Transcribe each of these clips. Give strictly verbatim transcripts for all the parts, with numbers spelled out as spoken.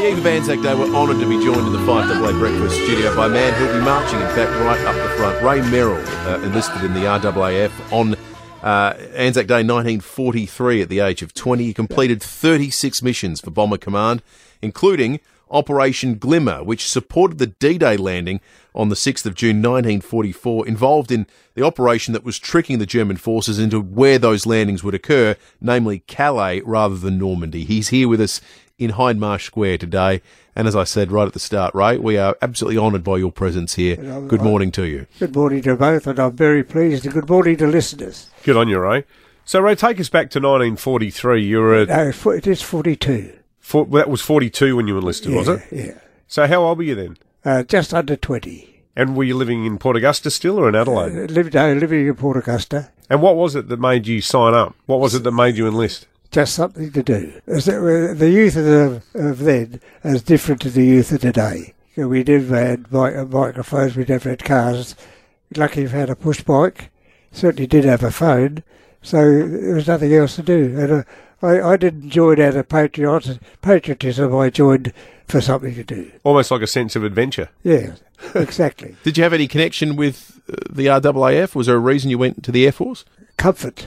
eve of Anzac Day, we're honoured to be joined in the five A A Breakfast studio by a man who'll be marching, in fact, right up the front. Ray Merrill, uh, enlisted in the R A A F on uh, Anzac Day nineteen forty-three at the age of twenty. He completed thirty-six missions for Bomber Command, including Operation Glimmer, which supported the D-Day landing on the sixth of June nineteen forty-four, involved in the operation that was tricking the German forces into where those landings would occur, namely Calais rather than Normandy. He's here with us in Hindmarsh Square today, and as I said right at the start, Ray, we are absolutely honoured by your presence here. Good morning to you. Good morning to both, and I'm very pleased, and good morning to listeners. Good on you, Ray. So, Ray, take us back to nineteen forty-three. You were at... No, it is forty-two. For, that was forty-two when you enlisted, yeah, was it? Yeah. So how old were you then? Uh, just under twenty. And were you living in Port Augusta still or in Adelaide? Uh, lived, no, living in Port Augusta. And what was it that made you sign up? What was it that made you enlist? Just something to do. The youth of, the, of then is different to the youth of today. We never had microphones, we never had cars. Lucky you've had a push bike. Certainly did have a phone. So there was nothing else to do. And uh, I, I didn't join out of patriot, patriotism, I joined for something to do. Almost like a sense of adventure. Yeah, exactly. Did you have any connection with uh, the R A A F? Was there a reason you went to the Air Force? Comfort.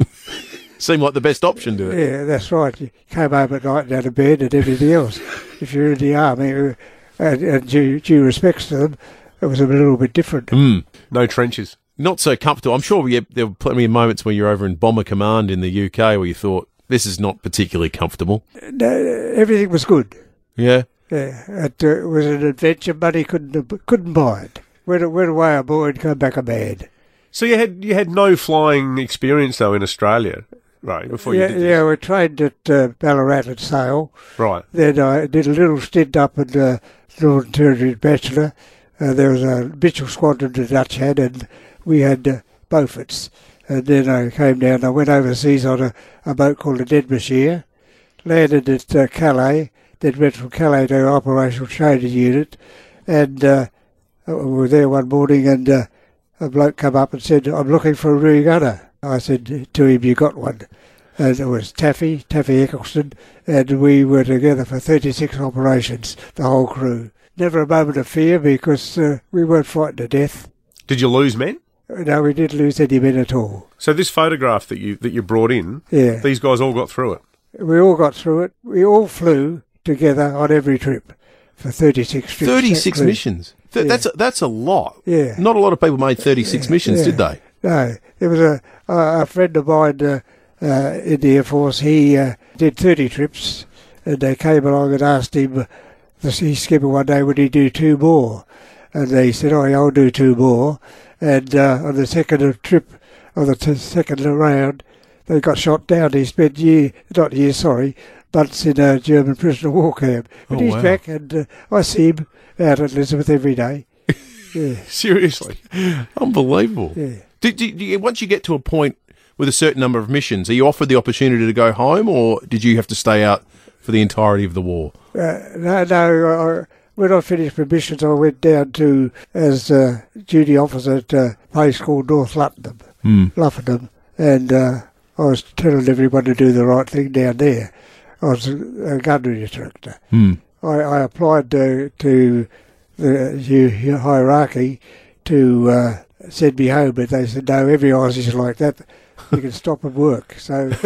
Seemed like the best option to it. Yeah, that's right. You came home at night and had a bed and everything else. If you're in the army, uh, and, and due, due respects to them, it was a little bit different. Mm. No trenches. Not so comfortable. I'm sure we, there were plenty of moments when you were over in Bomber Command in the U K where you thought, this is not particularly comfortable. No, everything was good. Yeah? Yeah. It, uh, it was an adventure. Money couldn't couldn't buy it. Went, went away a boy and come back a man. So you had you had no flying experience, though, in Australia, right, before you yeah, did this? Yeah, we trained at uh, Ballarat at Sale. Right. Then I did a little stint up in uh, Northern Territory Bachelor. Uh, there was a Mitchell squadron the Dutch had, and we had uh, Beauforts. And then I came down, I went overseas on a, a boat called the Denbighshire, landed at uh, Calais, then went from Calais to Operational Training Unit, and uh, we were there one morning, and uh, a bloke come up and said, I'm looking for a rear gunner. I said to him, you got one. And it was Taffy, Taffy Eccleston, and we were together for thirty-six operations, the whole crew. Never a moment of fear because uh, we weren't frightened to death. Did you lose men? No, we didn't lose any men at all. So this photograph that you that you brought in, yeah, these guys all got through it? We all got through it. We all flew together on every trip for thirty-six trips. thirty-six missions? Th- yeah. That's, a, that's a lot. Yeah. Not a lot of people made thirty-six yeah. missions, yeah. did they? No. There was a, a, a friend of mine uh, uh, in the Air Force. He uh, did thirty trips, and they came along and asked him, the sea skipper one day, would he do two more? And they said, oh, I'll do two more. And uh, on the second trip, on the t- second round, they got shot down. He spent year, not years, sorry, months in a German prisoner of war camp. But oh, he's wow. back, and uh, I see him out at Elizabeth every day. Yeah. Seriously? Unbelievable. Yeah. Did, did, did you, once you get to a point with a certain number of missions, are you offered the opportunity to go home, or did you have to stay out for the entirety of the war? Uh, no, no. I, when I finished my missions, I went down to, as a duty officer at a place called North Luffenham, mm. Luffenham, and uh, I was telling everyone to do the right thing down there. I was a gunnery instructor. Mm. I, I applied to, to the hierarchy to uh, send me home, but they said, no, every Aussie's like that. You can stop and work. So we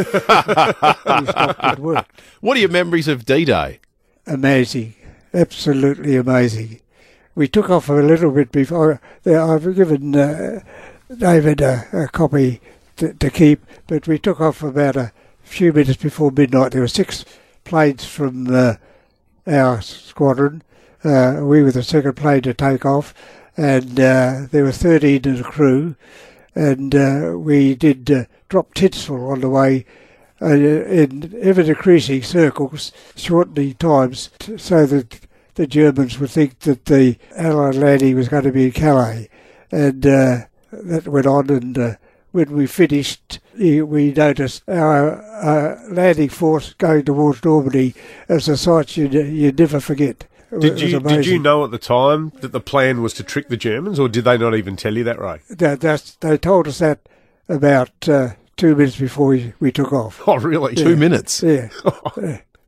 stopped and worked. What are your memories of D-Day? Amazing. Absolutely amazing. We took off a little bit before. I've given uh, David a, a copy to, to keep, but we took off about a few minutes before midnight. There were six planes from uh, our squadron. Uh, we were the second plane to take off, and uh, there were thirteen in the crew, and uh, we did uh, drop tinsel on the way uh, in ever-decreasing circles, shortening times, t- so that the Germans would think that the Allied landing was going to be in Calais. And uh, that went on, and uh, when we finished, we noticed our uh, landing force going towards Normandy as a sight you'd, you'd never forget. Did you did you know at the time that the plan was to trick the Germans, or did they not even tell you that, Ray? That, that's, they told us that about uh, two minutes before we, we took off. Oh, really? Yeah. Two minutes? Yeah. uh,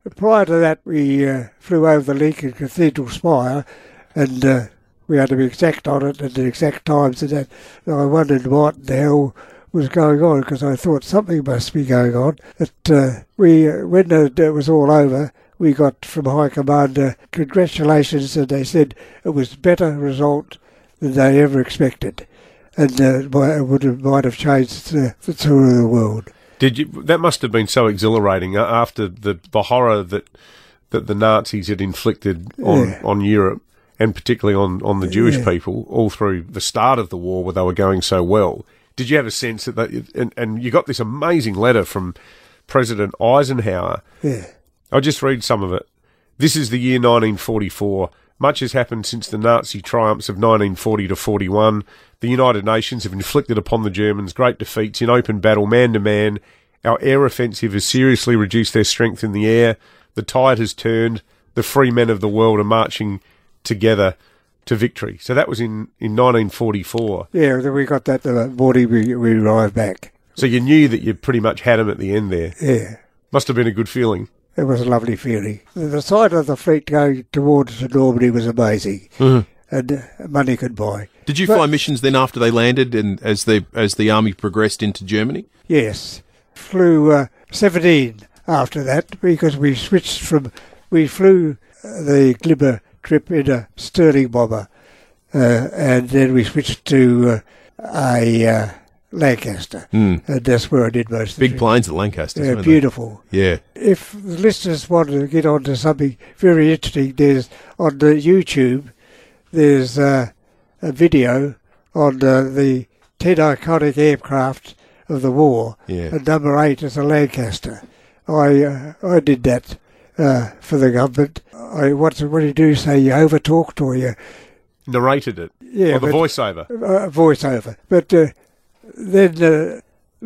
prior to that, we uh, flew over the Lincoln Cathedral spire, and uh, we had to be exact on it and the exact times and that. And I wondered what the hell was going on, because I thought something must be going on. But uh, we, uh, when it was all over, we got from High Command uh, congratulations, and they said it was a better result than they ever expected, and uh, it would have, might have changed the, the tour of the world. Did you? That must have been so exhilarating uh, after the, the horror that that the Nazis had inflicted on, Yeah. on Europe, and particularly on, on the Jewish Yeah. people, all through the start of the war where they were going so well. Did you have a sense that, that and, and you got this amazing letter from President Eisenhower? Yeah. I'll just read some of it. This is the year nineteen forty-four. Much has happened since the Nazi triumphs of nineteen forty to forty-one. The United Nations have inflicted upon the Germans great defeats in open battle, man-to-man. Our air offensive has seriously reduced their strength in the air. The tide has turned. The free men of the world are marching together to victory. So that was in, in nineteen forty-four. Yeah, then we got that the morning we, we arrived back. So you knew that you pretty much had them at the end there. Yeah. Must have been a good feeling. It was a lovely feeling. The sight of the fleet going towards Normandy was amazing, Mm-hmm. and uh, money could buy. Did you But- fly missions then after they landed and as the as the army progressed into Germany? Yes, flew uh, seventeen after that, because we switched from, we flew uh, the Glimmer trip in a Sterling bomber, uh, and then we switched to uh, a uh, Lancaster, Mm. and that's where I did most of Big it. planes at Lancaster. Yeah, weren't they? beautiful. Yeah. If the listeners want to get on to something very interesting, there's on the YouTube, there's uh, a video on uh, the ten iconic aircraft of the war, Yeah. and number eight is a Lancaster. I uh, I did that uh, for the government. I what what do you do? Say you overtalked or you Narrated it. yeah, or the but- voiceover. uh, voiceover. But uh, then uh,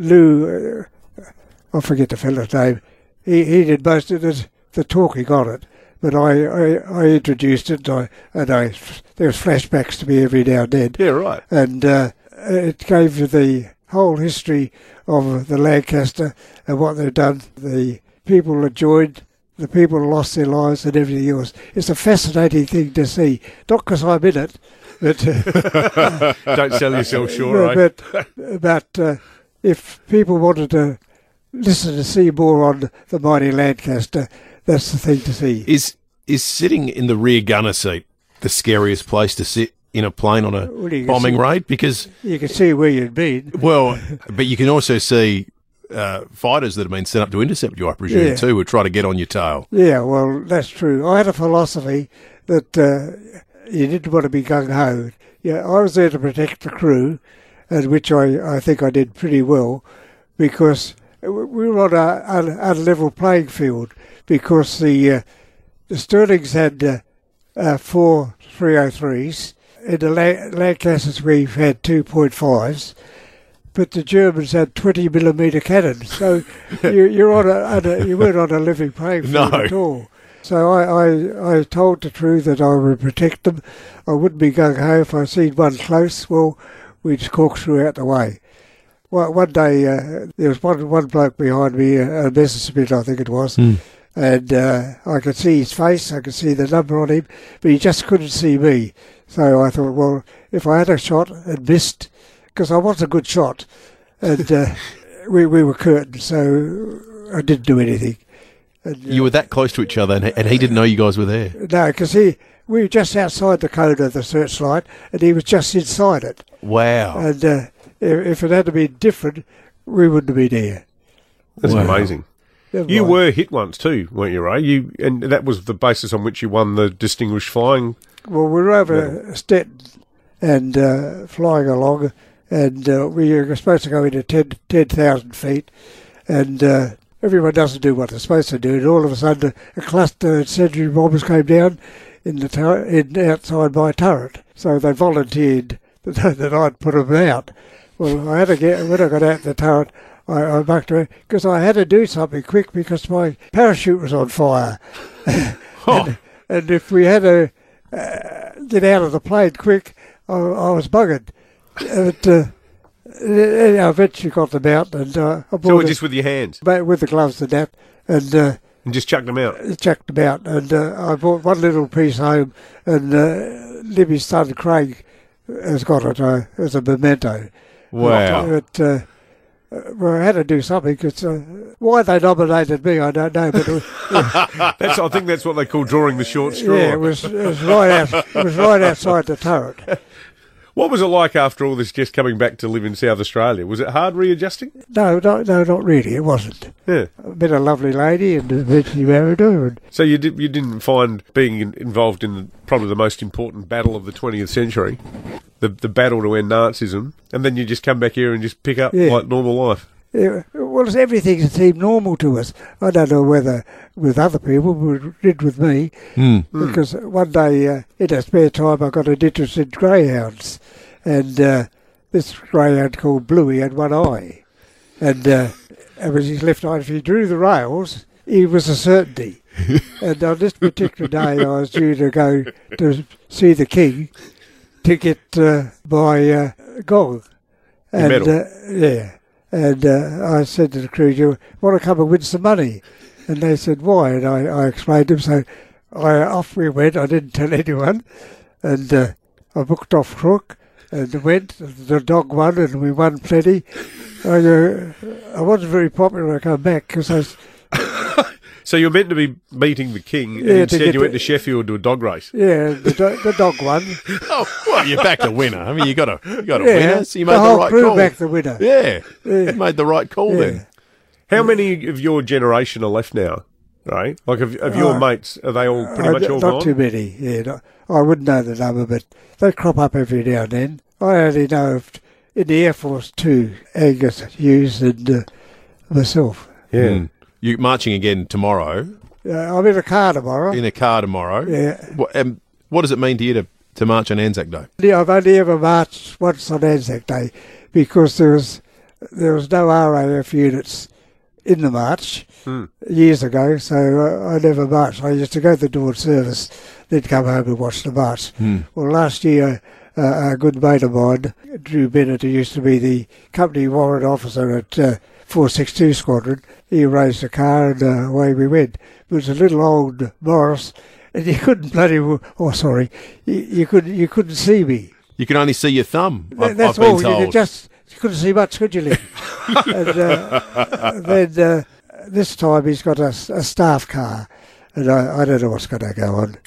Lou, uh, I forget the fellow's name, he, he did most of the, the talking on it. But I, I, I introduced it, and, I, and I, there was flashbacks to me every now and then. Yeah, right. And uh, it gave you the whole history of the Lancaster and what they've done, the people that joined, the people who lost their lives and everything else. It's a fascinating thing to see. Not because I'm in it, but... Uh, Don't sell yourself short, no, eh? but but uh, if people wanted to listen to see more on the mighty Lancaster, that's the thing to see. Is is sitting in the rear gunner seat the scariest place to sit in a plane on a Well, you can bombing see- raid? Because, You can see where you've been. well, but you can also see uh, fighters that have been sent up to intercept you, I presume, Yeah. too, who try to get on your tail. Yeah, well, that's true. I had a philosophy that uh, you didn't want to be gung-ho. Yeah, I was there to protect the crew, and which I, I think I did pretty well, because we were on a, a, a level playing field, because the, uh, the Sterlings had uh, uh, four three oh threes. In the La- Lancasters we've had two point fives, but the Germans had twenty millimetre cannons. So you, you're on a, on a you weren't on a living playing field No. at all. So I, I, I told the crew that I would protect them. I wouldn't be gung ho if I seen one close. Well, we'd corkscrew out the way. Well, one day uh, there was one one bloke behind me, a Messerschmitt I think it was, Hmm. and uh, I could see his face, I could see the number on him, but he just couldn't see me. So I thought, well, if I had a shot and missed, because I was a good shot, and uh, we we were curtained, so I didn't do anything. And, uh, You were that close to each other, and, and he didn't know you guys were there. no, because he we were just outside the cone of the searchlight, and he was just inside it. Wow. And uh, if, if it had been different, we wouldn't have been here. That's Wow. amazing. Never You mind. were hit once too, weren't you, Ray? You and that was the basis on which you won the Distinguished Flying. Well, we were over Stettin and uh, flying along, and uh, we were supposed to go into ten ten thousand feet, and uh, everyone doesn't do what they're supposed to do, and all of a sudden a cluster of Sentry bombers came down in the tur- in outside my turret. So they volunteered that, that I'd put them out. Well, I had to get, when I got out the turret, I, I mucked around, because I had to do something quick because my parachute was on fire. and, and if we had to uh, get out of the plane quick, I, I was buggered. But uh, I eventually got them out, and uh, I So brought it just with your hands. back with the gloves and that, and uh, And just chucked them out. Chucked them out, and uh, I brought one little piece home, and uh, Libby's son Craig has got it uh, as a memento. Wow. But, uh, well, I had to do something, because uh, why they nominated me, I don't know. But it was, yeah. that's, I think that's what they call drawing the short straw. Yeah, it was, it was right out, it was right outside the turret. What was it like after all this, just coming back to live in South Australia? Was it hard readjusting? No, no, no, not really. It wasn't. Yeah. I met a lovely lady and eventually married her. And so you did, you didn't find being in, involved in the, probably the most important battle of the twentieth century, the the battle to end Nazism, and then you just come back here and just pick up Yeah. like normal life? Yeah, well, everything seemed normal to us. I don't know whether with other people, but it did with me. Mm. Because one day, uh, in a spare time, I got an interest in greyhounds. And uh, this greyhound called Bluey had one eye. And uh, it was his left eye. If he drew the rails, he was a certainty. And on this particular day, I was due to go to see the king to get uh, my uh, gong. Your medal. Uh, yeah. And uh, I said to the crew, "You want to come and win some money?" And they said, "Why?" And I, I explained to them. So I, off we went. I didn't tell anyone. And uh, I booked off Crook and went. The dog won, and we won plenty. I, uh, I wasn't very popular when I come back because I was... So you were meant to be meeting the king, and Yeah, to instead get you went the- to Sheffield to a dog race. Yeah, the, do- the dog won. Oh, well, you're back to winner. I mean, you got a you got a Yeah, winner, so you made the the, whole right crew call. back the winner. Yeah, Yeah. you made the right call Yeah. then. How many of your generation are left now, right? Like, of, of your Uh, mates, are they all pretty Uh, much all not gone? too many. Yeah, not, I wouldn't know the number, but they crop up every now and then. I only know of in the Air Force two, Angus Hughes and uh, myself. Yeah. Mm. You marching again tomorrow Uh, I'm in a car tomorrow. in a car tomorrow. Yeah. What, um, what does it mean to you to, to march on Anzac Day? Yeah, I've only ever marched once on Anzac Day because there was there was no R A F units in the march Hmm. years ago, so uh, I never marched. I used to go to the dawn service, then come home and watch the march. Hmm. Well, last year, uh, a good mate of mine, Drew Bennett, who used to be the company warrant officer at uh, four sixty-two Squadron, he arranged a car and uh, away we went. It was a little old Morris, and you couldn't bloody w- oh sorry, you, you couldn't you couldn't see me. You can only see your thumb. That- I've, that's I've been all. told. You could just you couldn't see much, could you, Lee? and uh, then uh, this time he's got a, a staff car, and I, I don't know what's going to go on.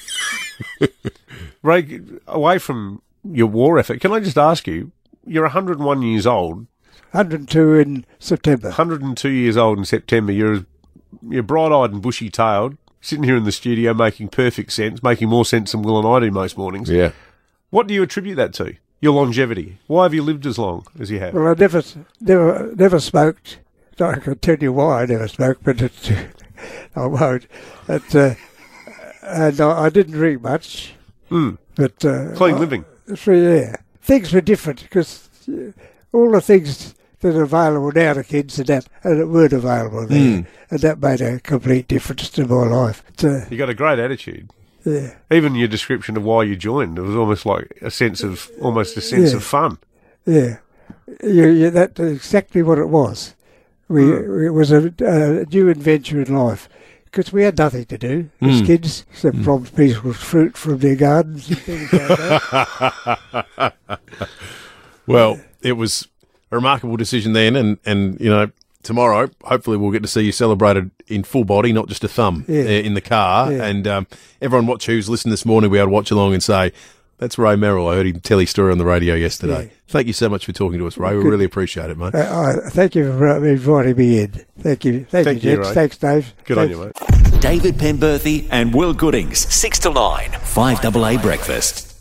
Ray, away from your war effort, can I just ask you, you're one hundred and one years old, one hundred and two in September. one hundred and two years old in September, you're, you're bright-eyed and bushy-tailed, sitting here in the studio making perfect sense, making more sense than Will and I do most mornings. Yeah. What do you attribute that to? Your longevity. Why have you lived as long as you have? Well, I never, never, never smoked. I can tell you why I never smoked, but it, I won't. It, uh, and I, I didn't drink much. Mm. But uh, Clean I- living. So, yeah, things were different because uh, all the things that are available now to kids and that and it weren't available then, Mm. and that made a complete difference to my life. So, You got a great attitude. yeah, Even your description of why you joined, it was almost like a sense of, almost a sense Yeah. of fun. yeah, you, you, that's exactly what it was. We Mm. it was a, a new adventure in life. Because we had nothing to do as Mm. kids, except Mm. rob people's fruit from their gardens and things like that. Well, it was a remarkable decision then, and, and you know, tomorrow, hopefully we'll get to see you celebrated in full body, not just a thumb Yeah. uh, in the car. Yeah. And um, everyone watch who's listened this morning will be able to watch along and say, that's Ray Merrill. I heard him tell his story on the radio yesterday. Yeah. Thank you so much for talking to us, Ray. We Good. really appreciate it, mate. uh, I, thank you for uh, inviting me in. Thank you. Thank, Thank you, you, gents. Ray. Thanks, Dave. Good on Thanks. you, mate. David Penberthy and Will Goodings, six to nine, five A A Breakfast.